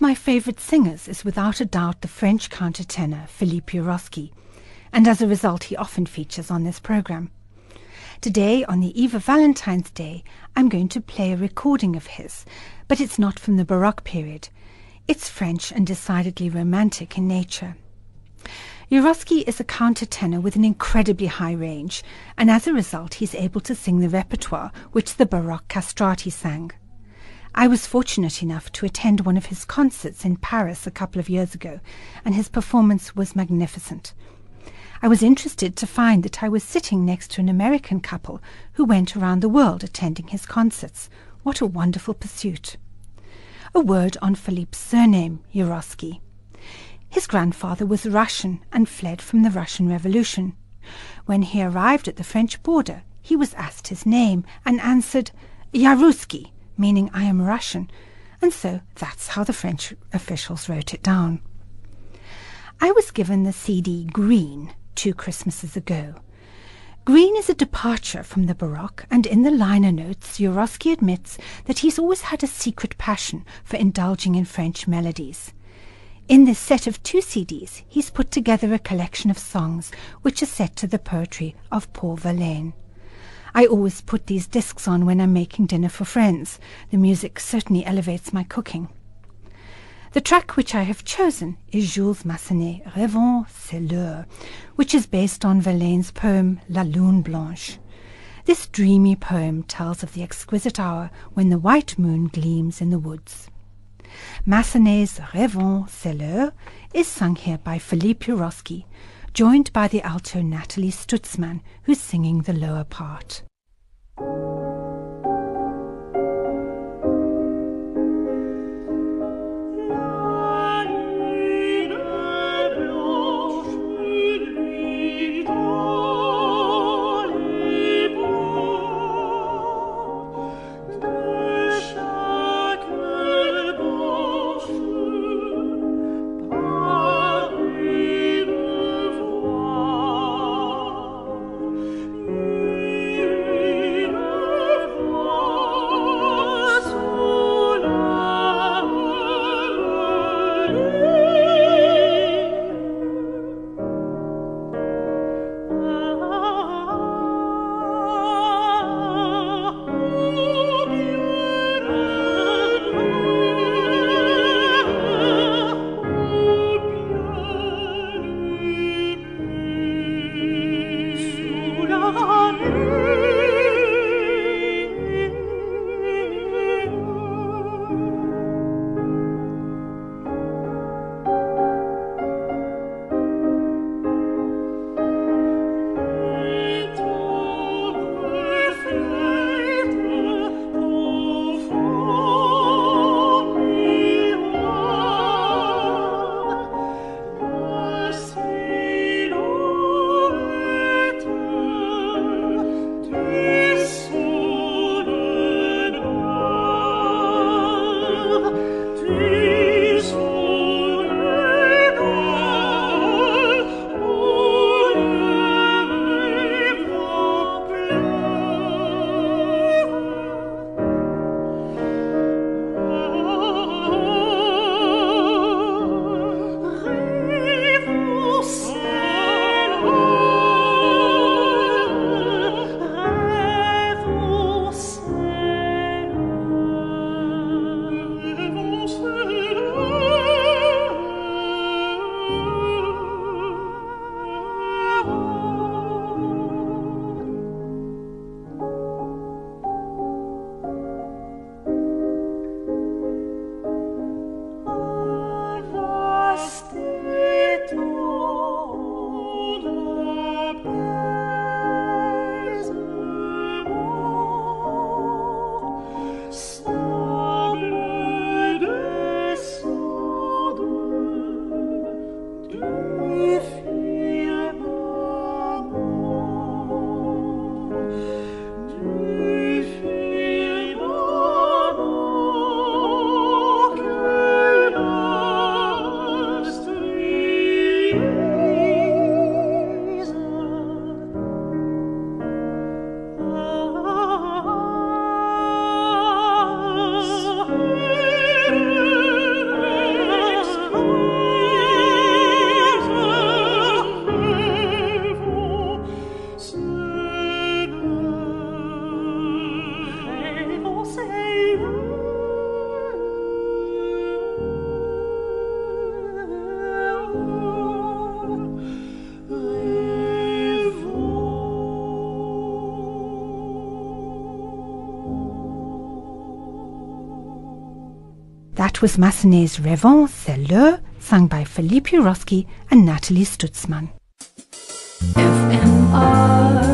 my favourite singers is without a doubt the French countertenor Philippe Jurovsky, and as a result he often features on this programme. Today, on the eve of Valentine's Day, I'm going to play a recording of his, but it's not from the Baroque period. It's French and decidedly romantic in nature. Jurovsky is a countertenor with an incredibly high range, and as a result he's able to sing the repertoire which the Baroque castrati sang. I was fortunate enough to attend one of his concerts in Paris a couple of years ago, and his performance was magnificent. I was interested to find that I was sitting next to an American couple who went around the world attending his concerts. What a wonderful pursuit. A word on Philippe's surname, Jurovsky. His grandfather was Russian and fled from the Russian Revolution. When he arrived at the French border, he was asked his name and answered Yaruski, meaning I am Russian, and so that's how the French officials wrote it down. I was given the CD Green 2 Christmases ago. Green is a departure from the Baroque, and in the liner notes Jurovsky admits that he's always had a secret passion for indulging in French melodies. In this set of 2 CDs, he's put together a collection of songs which are set to the poetry of Paul Verlaine. I always put these discs on when I'm making dinner for friends. The music certainly elevates my cooking. The track which I have chosen is Jules Massenet, Rêvons, c'est l'heure, which is based on Verlaine's poem La Lune Blanche. This dreamy poem tells of the exquisite hour when the white moon gleams in the woods. Massenet's Rêvons, c'est l'heure is sung here by Philippe Jurovsky, joined by the alto Nathalie Stutzmann, who's singing the lower part. Thank you. That was Massenet's Rêvons, c'est l'heure, sung by Philippe Juroski and Nathalie Stutzmann. FMR